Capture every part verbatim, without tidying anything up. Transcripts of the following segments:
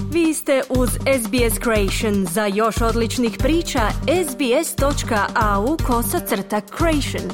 Vi ste uz S B S Creation. Za još odličnih priča, sbs.au kosacrta creation.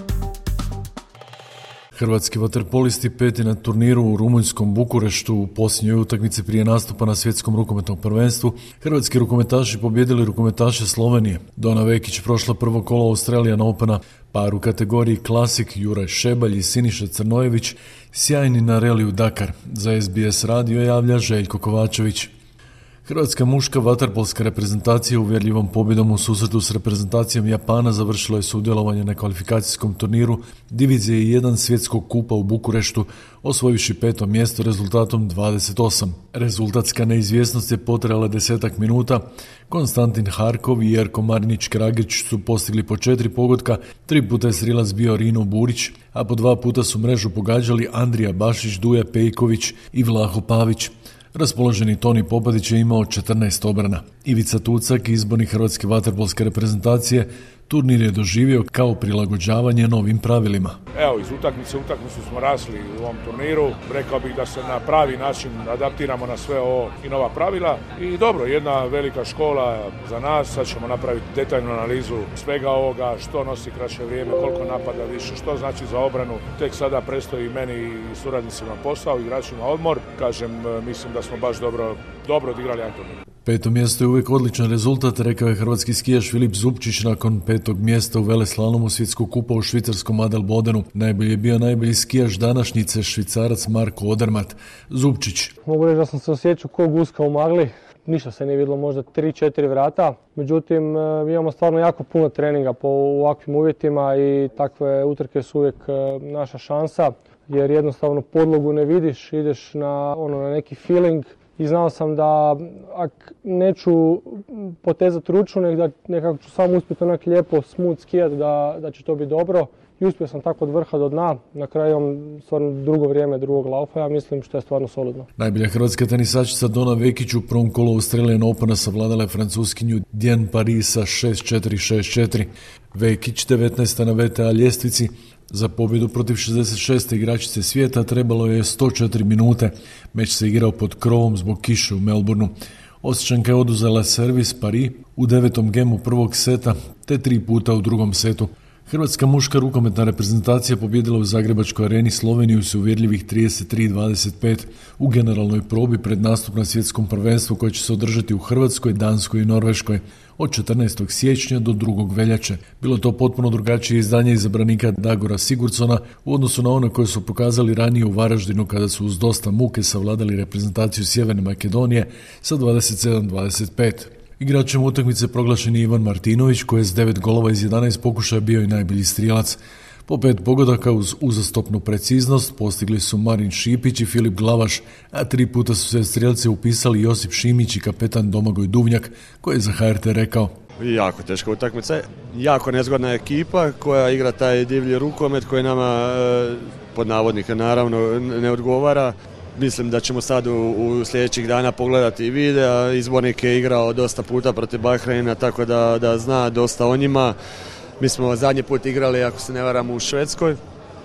Hrvatski vaterpolisti peti na turniru u rumunjskom Bukureštu u posljednjoj utakmici prije nastupa na svjetskom rukometnom prvenstvu. Hrvatski rukometaši pobjedili rukometaše Slovenije. Dona Vekić prošla prvo kolo Australian Opena, par u kategoriji Classic Juraj Šebalj i Siniša Crnojević sjajni na reliju Dakar. Za S B S radio javlja Željko Kovačević. Hrvatska muška vaterpolska reprezentacija uvjerljivom pobjedom u susretu s reprezentacijom Japana završila je sudjelovanje na kvalifikacijskom turniru Divizije jedan svjetskog kupa u Bukureštu, osvojivši peto mjesto rezultatom dvadeset osam. Rezultatska neizvjesnost je potrajala desetak minuta. Konstantin Harkov i Jerko Marinić-Kragić su postigli po četiri pogotka, tri puta je strilac bio Rino Burić, a po dva puta su mrežu pogađali Andrija Bašić, Duja Pejković i Vlaho Pavić. Raspoloženi Toni Popadić je imao četrnaest obrana. Ivica Tucak, izbornik hrvatske vaterpolske reprezentacije, turnir je doživio kao prilagođavanje novim pravilima. Evo, iz utakmice u utakmicu smo rasli u ovom turniru. Rekao bih da se na pravi način adaptiramo na sve ovo i nova pravila. I dobro, jedna velika škola za nas. Sad ćemo napraviti detaljnu analizu svega ovoga, što nosi kraće vrijeme, koliko napada više, što znači za obranu. Tek sada predstoji meni i suradnicima posao, igračima odmor. Kažem, mislim da smo baš dobro, dobro odigrali jedan turnir. Peto mjesto je uvijek odličan rezultat, rekao je hrvatski skijaš Filip Zupčić nakon petog mjesta u veleslalomu svjetskog kupa u švicarskom Adelbodenu. Najbolji je bio najbolji skijaš današnjice, Švicarac Marko Odermatt. Zupčić. Mogu reći da sam se osjećao ko guska u magli. Ništa se nije vidjelo, možda tri četiri vrata. Međutim, imamo stvarno jako puno treninga po ovakvim uvjetima i takve utrke su uvijek naša šansa. Jer jednostavno podlogu ne vidiš, ideš na, ono, na neki feeling. I znao sam da ak neću potezati ruču, nek da nekako ću samo uspjeti onak lijepo smooth skijati da, da će to biti dobro. I uspio sam tako od vrha do dna. Na kraju imam stvarno drugo vrijeme drugog laufa, ja mislim što je stvarno solidno. Najbolja hrvatska tenisačica Dona Vekić u prvom kolu Australian Opena savladala je francuskinju Diane Paris sa šest četiri šest četiri. Vekić, devetnaesta na V T A ljestvici, za pobjedu protiv šezdeset šeste igračice svijeta trebalo je sto četiri minute. Meč se igrao pod krovom zbog kiše u Melbourneu. Osječanka je oduzela servis Paris u devetom gemu prvog seta te tri puta u drugom setu. Hrvatska muška rukometna reprezentacija pobjedila u Zagrebačkoj areni Sloveniju s uvjerljivih trideset tri dvadeset pet u generalnoj probi pred nastup na svjetskom prvenstvu koje će se održati u Hrvatskoj, Danskoj i Norveškoj od četrnaestog siječnja do drugog veljače. Bilo to potpuno drugačije izdanje izabranika Dagora Sigurdsona u odnosu na one koje su pokazali ranije u Varaždinu kada su uz dosta muke savladali reprezentaciju Sjeverne Makedonije sa dvadeset sedam dvadeset pet. Igračem utakmice proglašen je Ivan Martinović koji je s devet golova iz jedanaest pokušaja bio i najbolji strijelac. Po pet pogodaka uz uzastopnu preciznost postigli su Marin Šipić i Filip Glavaš, a tri puta su se strijelce upisali Josip Šimić i kapetan Domagoj Duvnjak koji je za H R T rekao: jako teška utakmica, jako nezgodna ekipa koja igra taj divlji rukomet koji nama pod navodnike naravno ne odgovara. Mislim da ćemo sad u, u sljedećih dana pogledati i videa. Izbornik je igrao dosta puta protiv Bahreina, tako da, da zna dosta o njima. Mi smo zadnji put igrali, ako se ne varamo, u Švedskoj.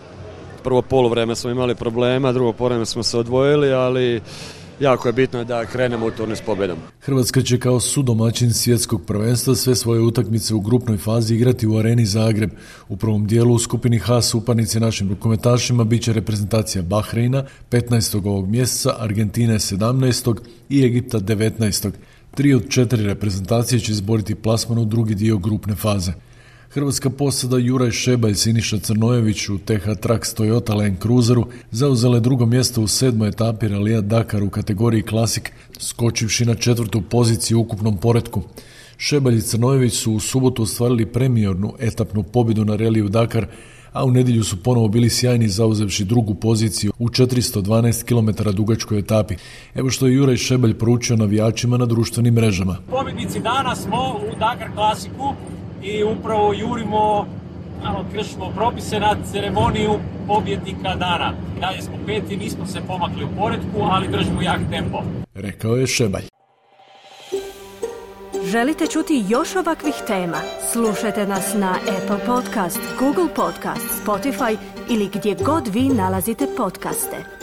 Prvo poluvreme smo imali problema, drugo poluvreme smo se odvojili, ali jako je bitno da krenemo u turnir s pobjedom. Hrvatska će kao sudomaćin svjetskog prvenstva sve svoje utakmice u grupnoj fazi igrati u areni Zagreb. U prvom dijelu u skupini H suparnici našim rukometašima bit će reprezentacija Bahreina petnaestog ovog mjeseca, Argentine sedamnaestog i Egipta devetnaestog. Tri od četiri reprezentacije će izboriti plasman u drugi dio grupne faze. Hrvatska posada Juraj Šebalj i Siniša Crnojević u T H Trax Toyota Land Cruiseru zauzele drugo mjesto u sedmoj etapi ralija Dakar u kategoriji Classic, skočivši na četvrtu poziciju u ukupnom poretku. Šebalj i Crnojević su u subotu ostvarili premijernu etapnu pobjedu na reliju Dakar, a u nedjelju su ponovo bili sjajni zauzevši drugu poziciju u četiristo dvanaest kilometara dugačkoj etapi. Evo što je Juraj Šebalj poručio navijačima na društvenim mrežama. Pobjednici danas smo u Dakar Klasiku i upravo jurimo, ano, kršimo propise na ceremoniju pobjednika dana. Dalje smo peti, nismo se pomakli u poretku, ali držimo jak tempo. Rekao je Šebalj. Želite čuti još ovakvih tema? Slušajte nas na Apple Podcast, Google Podcast, Spotify ili gdje god vi nalazite podcaste.